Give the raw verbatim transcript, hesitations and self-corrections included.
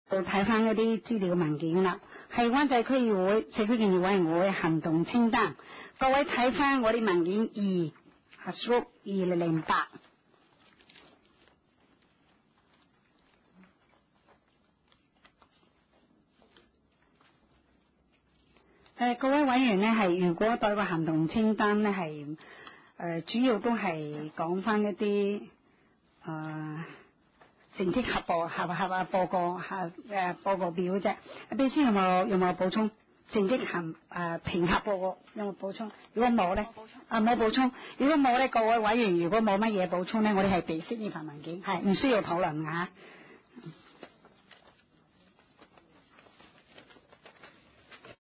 睇翻嗰啲資料文件啦，係灣仔區議會社區建設委員會行動清單，各位睇翻我啲文件二，係屬二零零八。誒，各位委員呢，係如果對個行動清單呢，係誒、呃、主要都係講翻一啲誒。呃成績合報合合啊報告合誒報告表啫。秘書有冇有冇補充？成績合誒評核報告有冇補充？如果冇咧，啊冇補充。如果冇咧，各位委員如果冇乜嘢補充咧，我哋係備悉呢份文件，係唔需要討論㗎嚇。